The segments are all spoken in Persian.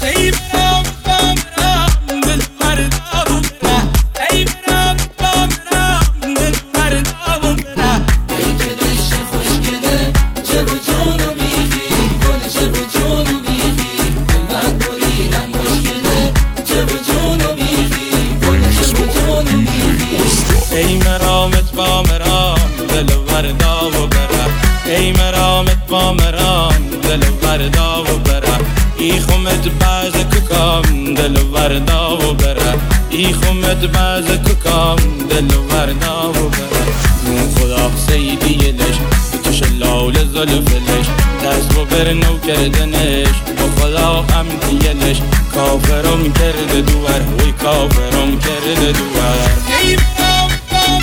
ای برام برام دل فردا و بره ای برام برام دل فردا و بره ای که دشت خوشگله چه و جونو میخی گل چه و جونو میخی من بریدم مشکله چه و جونو میخی گل چه و جونو میخی ای مرامت با مرام دل وردا و بره ای مرامت با مرام دل وردا و بره ای خمت باز ککام دل وردا و بره ای خمت باز ککام دل وردا و بره نون خدا سیدیلش بتش لال زلفلش دست و بر نو کردنش با خدا هم دیلش کافرم کرده دوار وی کافرم کرده دوار ای برام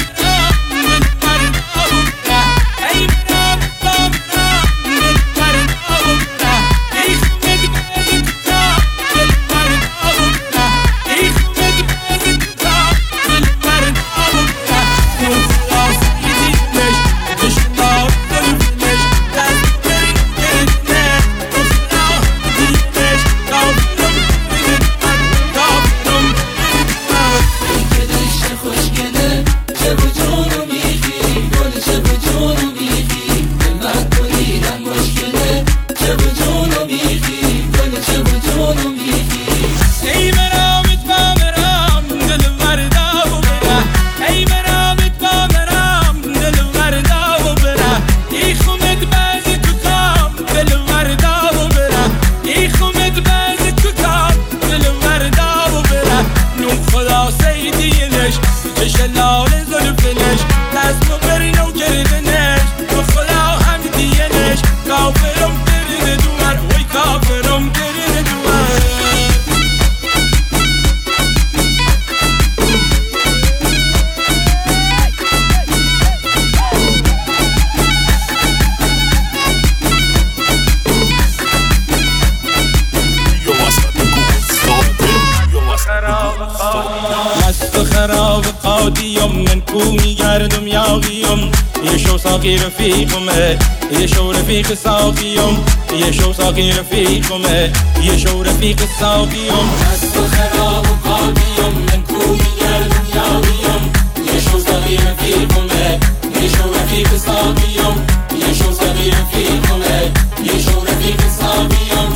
خراب قادیم من کو میگردم یاغیم یه شو ساقی رفیقمه یه شو رفیق ساقیم یه شو ساقی رفیقمه یه شو رفیق ساقیم دست خراب قادیم من کو میگردم یاغیم یه شو ساقی رفیقمه یه شو رفیق ساقیم یه شو ساقی رفیقمه یه شو رفیق ساقیم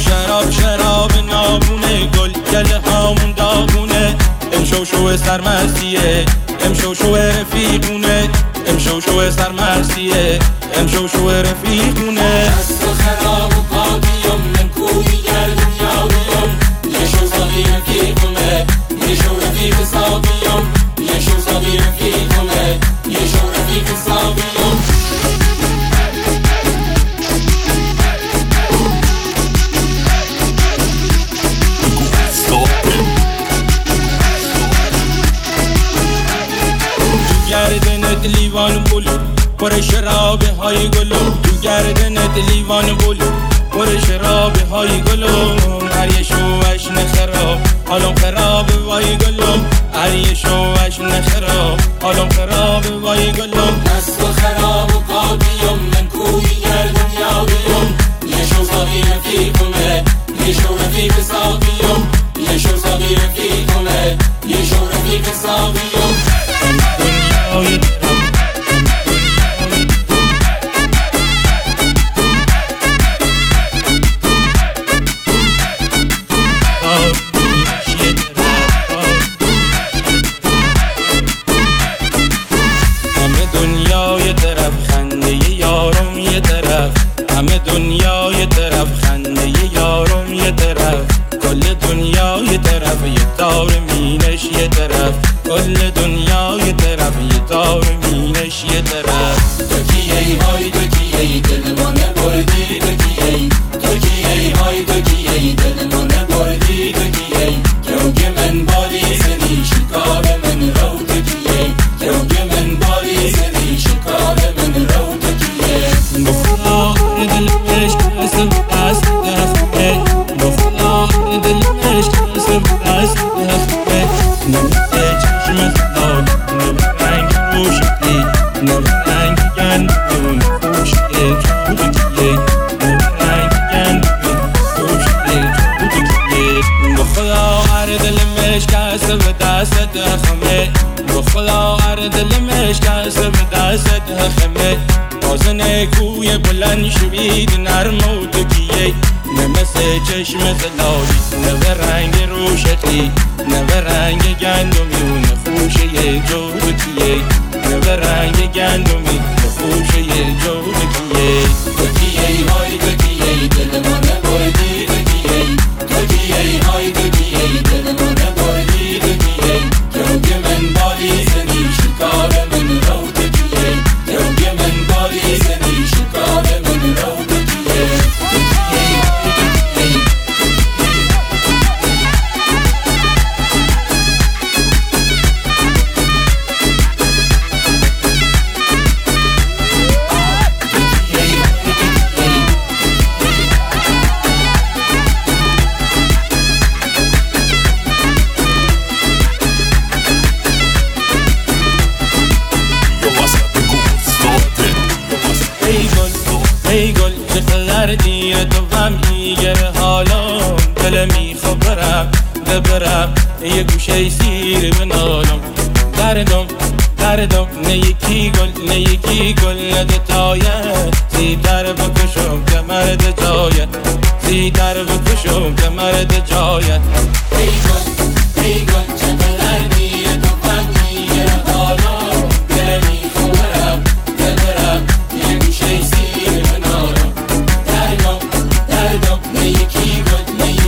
شراب نابونه گل گل هامون داغونه امشو شو سرمستیه امشو شو رفیقونه امشو شو سرمستیه امشو شو رفیقونه دست خراب قادیم من کو میگردم یاغیم یه شو ساقی رفیقمه یه شو رفیق ساقیم یه شو ساقی رفیقمه یه شو رفیق ساقیم گردنت لیوان بلو پر شراب های گلو تو گردنت لیوان بلو پر شراب های گلو هر یه شوش نخراب حالم خراب وای گلو هر یه شوش نخراب حالم خراب وای گلو دست خراب و قادیم من کوی گردم یاغیم یه شو ساقی رفیقمه یه شو رفیق ساقیم یه شو ساقی رفیقمه یه شو رفیق ساقیم همه دنیا روی کوی بلند شوید نرم و تکیه نه مثل چشم زلالی نه به رنگ روشتی نه به رنگ گندمی و نه خوشه جوبکیه نه به رنگ گندمی نه خوشه جوبکیه تکیه های تکیه دل ما نبردی تکیه تکیه های تکیه دل ما نبردی تکیه جوگ من بالی زنی شکار من رو تکیه جوگ من بالی زنی شکار من رو تکیه ای گل چه خلردی تو غمگیر حالم دل میخواد برم یه گوشه سیر بنالم دردم نه یکی گل نده تایه سیدر بکشم که مرد جایه سیدر بکشم که مرد جایه ای گل چه خلردی تو غمگیر حالم دل میخواد برم یه گوشه سیر بنالم دردم نه یکی گل